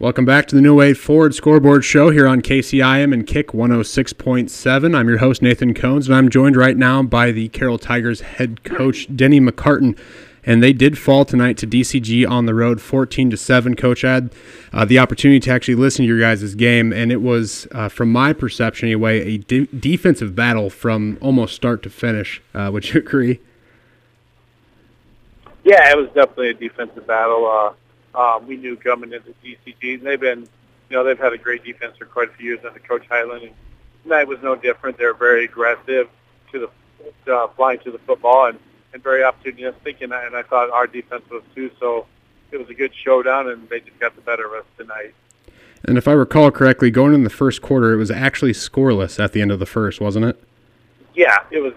Welcome back to the New Wave Ford Scoreboard Show here on KCIM and Kick 106.7. I'm your host, Nathan Cones, and I'm joined right now by the Carroll Tigers head coach, Denny McCartan. And they did fall tonight to DCG on the road, 14-7. Coach, I had the opportunity to actually listen to your guys' game, and it was, from my perception anyway, a defensive battle from almost start to finish. Would you agree? Yeah, it was definitely a defensive battle. We knew coming into DCG, and they've had a great defense for quite a few years under Coach Highland, and tonight was no different. They're very aggressive flying to the football and very opportunistic, and I thought our defense was too. So it was a good showdown, and they just got the better of us tonight. And if I recall correctly, going in the first quarter, it was actually scoreless at the end of the first, wasn't it? Yeah, it was.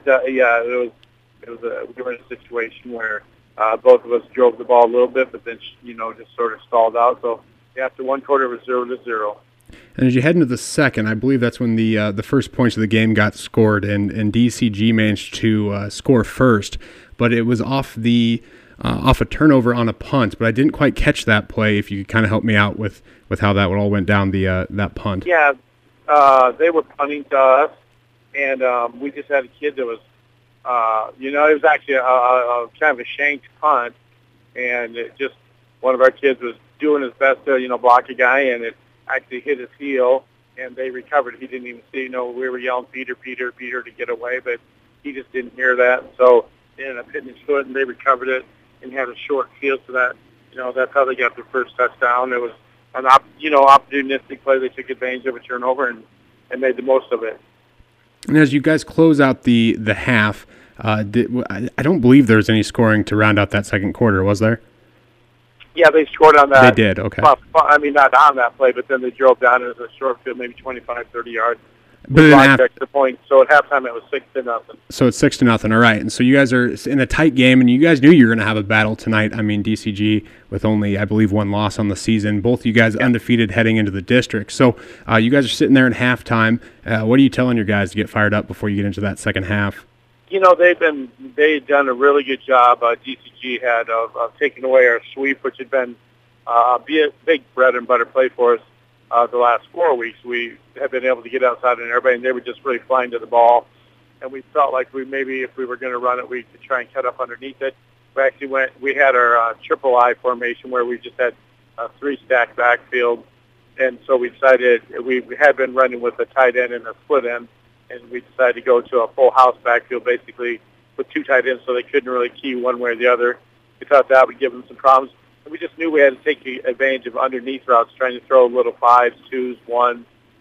We were in a situation where both of us drove the ball a little bit, but then just sort of stalled out. So after one quarter, it was 0-0. And as you head into the second, I believe that's when the first points of the game got scored, and DCG managed to score first, but it was off a turnover on a punt. But I didn't quite catch that play. If you could kind of help me out with how that all went down that punt. Yeah, they were punting to us, and we just had a kid that was, it was actually a kind of a shanked punt, and one of our kids was doing his best to block a guy, and it actually hit his heel, and they recovered. He didn't even see. We were yelling, Peter, Peter, Peter, to get away, but he just didn't hear that. So they ended up hitting his foot, and they recovered it and had a short field. So that, that's how they got their first touchdown. It was an opportunistic play. They took advantage of a turnover and made the most of it. And as you guys close out the half, I don't believe there was any scoring to round out that second quarter, was there? Yeah, they scored on that. They did, okay. Not on that play, but then they drove down as a short field, maybe 25, 30 yards. But the point. So at halftime, it was 6-0. So it's 6-0, all right. And so you guys are in a tight game, and you guys knew you were going to have a battle tonight. I mean, DCG with only, I believe, one loss on the season. Both of you guys undefeated heading into the district. So you guys are sitting there in halftime. What are you telling your guys to get fired up before you get into that second half? They'd done a really good job. DCG had of taking away our sweep, which had been a big bread and butter play for us the last 4 weeks. We have been able to get outside and everybody, and they were just really flying to the ball. And we felt like if we were going to run it, we could try and cut up underneath it. We had our triple I formation where we just had a 3-stack backfield. And so we decided we had been running with a tight end and a split end. And we decided to go to a full house backfield, basically with 2 tight ends, so they couldn't really key one way or the other. We thought that would give them some problems. And we just knew we had to take advantage of underneath routes, trying to throw little 5s, 2s, 1s,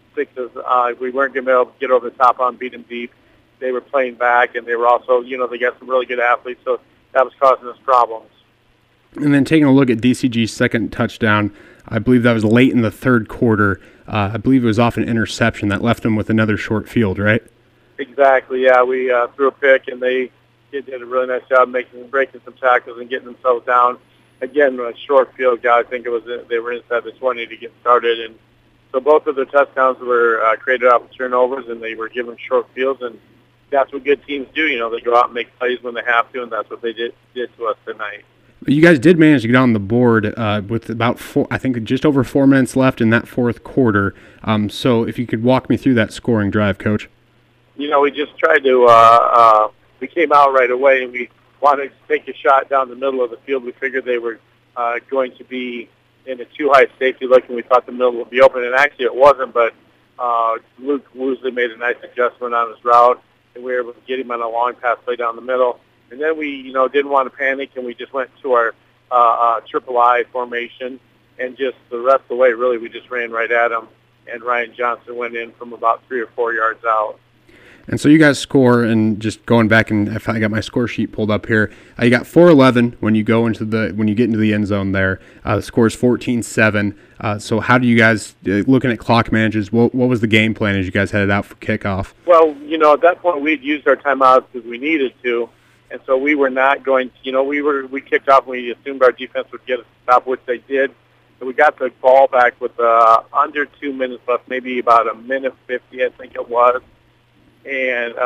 6s. We weren't going to be able to get over the top on, beat them deep. They were playing back, and they were also, they got some really good athletes, so that was causing us problems. And then taking a look at DCG's second touchdown, I believe that was late in the third quarter. I believe it was off an interception that left them with another short field, right? Exactly, yeah. We threw a pick, and they did a really nice job breaking some tackles and getting themselves down. Again, a short field guy, I think they were inside the 20 to get started. And so both of their touchdowns were created off of turnovers, and they were given short fields, and that's what good teams do. They go out and make plays when they have to, and that's what they did to us tonight. You guys did manage to get on the board with about just over 4 minutes left in that fourth quarter. So if you could walk me through that scoring drive, Coach. We just tried to we came out right away, and we wanted to take a shot down the middle of the field. We figured they were going to be in a too high safety look, and we thought the middle would be open. And actually it wasn't, but Luke Woosley made a nice adjustment on his route, and we were able to get him on a long pass play down the middle. And then we, didn't want to panic, and we just went to our triple I formation, and just the rest of the way, really, we just ran right at him, and Ryan Johnson went in from about 3 or 4 yards out. And so you guys score, and just going back, and if I got my score sheet pulled up here, you got 4-11 when you get into the end zone there. The score is 14-7. So how do you guys, looking at clock managers, what was the game plan as you guys headed out for kickoff? Well, at that point we'd used our timeouts because we needed to, and so we were not going to, we kicked off and we assumed our defense would get us to stop, which they did. So we got the ball back with under 2 minutes left, maybe about 1:50, I think it was. And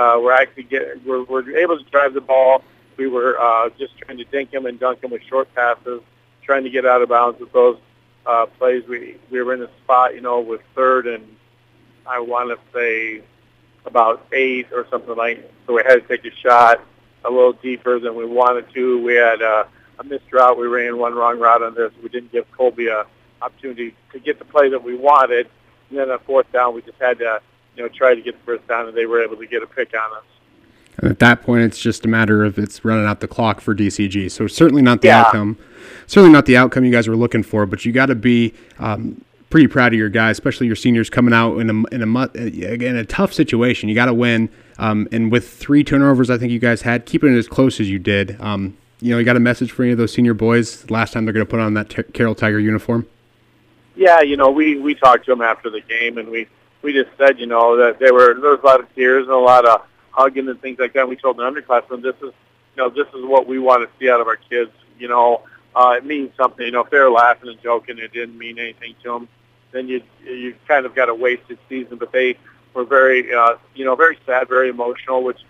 we're able to drive the ball. We were just trying to dink him and dunk him with short passes, trying to get out of bounds with those. plays. We were in a spot, with third and I want to say about 8 or something like. So we had to take a shot a little deeper than we wanted to. We had a missed route. We ran one wrong route on this. We didn't give Colby a opportunity to get the play that we wanted. And then on fourth down, we just had to, try to get the first down, and they were able to get a pick on us. And at that point, it's just a matter of it's running out the clock for DCG. So certainly not the outcome. Certainly not the outcome you guys were looking for. But you got to be pretty proud of your guys, especially your seniors coming out in a tough situation. You got to win. And with 3 turnovers, I think you guys had, keeping it as close as you did. You got a message for any of those senior boys last time they're going to put on that Carroll Tiger uniform? Yeah, we talked to them after the game, and we just said, that there was a lot of tears and a lot of hugging and things like that. We told the underclassmen, this is what we want to see out of our kids. It means something. If they're laughing and joking, it didn't mean anything to them, then you kind of got a wasted season. But they were very, very sad, very emotional, which,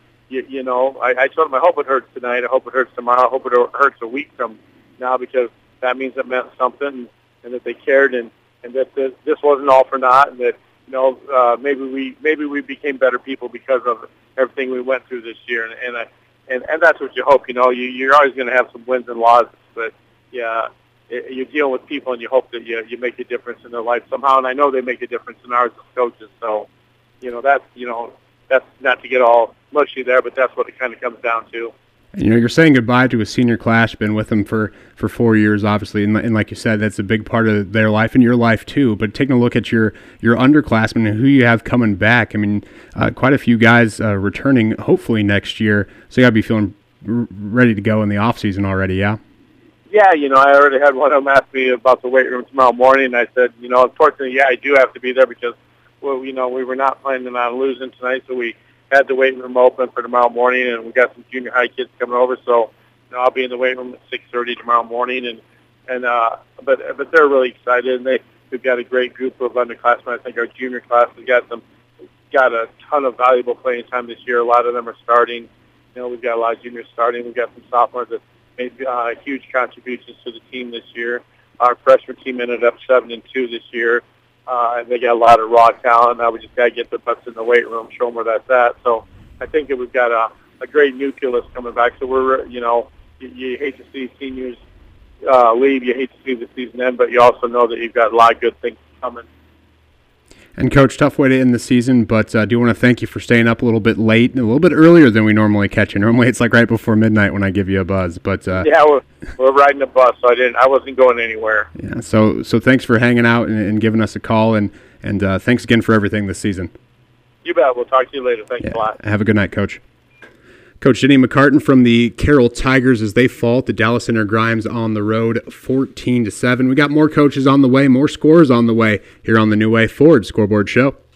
I told them, I hope it hurts tonight. I hope it hurts tomorrow. I hope it hurts a week from now, because that means it meant something and that they cared and that this wasn't all for naught, and that, maybe we became better people because of everything we went through this year. And that's what you hope. You're always going to have some wins and losses, but yeah, you're dealing with people, and you hope that you make a difference in their life somehow. And I know they make a difference in ours as coaches. So, that's not to get all mushy there, but that's what it kind of comes down to. And, you're saying goodbye to a senior class, been with them for 4 years, obviously, and like you said, that's a big part of their life and your life too. But taking a look at your underclassmen and who you have coming back, I mean, quite a few guys returning hopefully next year, so you got to be feeling ready to go in the off season already, yeah? Yeah, I already had one of them ask me about the weight room tomorrow morning, and I said, unfortunately, yeah, I do have to be there because, well, we were not planning on losing tonight, so we had the weight room open for tomorrow morning, and we got some junior high kids coming over, so I'll be in the weight room at 6:30 tomorrow morning, but they're really excited, and we've got a great group of underclassmen. I think our junior class has got a ton of valuable playing time this year. A lot of them are starting. We've got a lot of juniors starting. We've got some sophomores that made huge contributions to the team this year. Our freshman team ended up 7-2 this year. And they got a lot of raw talent. Now we just got to get the butts in the weight room, show them where that's at. So I think that we've got a great nucleus coming back. So we're, you hate to see seniors leave. You hate to see the season end, but you also know that you've got a lot of good things coming. And, Coach, tough way to end the season, but I do want to thank you for staying up a little bit late and a little bit earlier than we normally catch you. Normally it's like right before midnight when I give you a buzz. But yeah, we're riding the bus, so I wasn't going anywhere. Yeah, so thanks for hanging out and giving us a call, and thanks again for everything this season. You bet. We'll talk to you later. Thanks a lot. Have a good night, Coach. Coach Denny McCartan from the Carroll Tigers as they fall to Dallas Center Grimes on the road 14-7. We got more coaches on the way, more scores on the way here on the New Way Ford Scoreboard Show.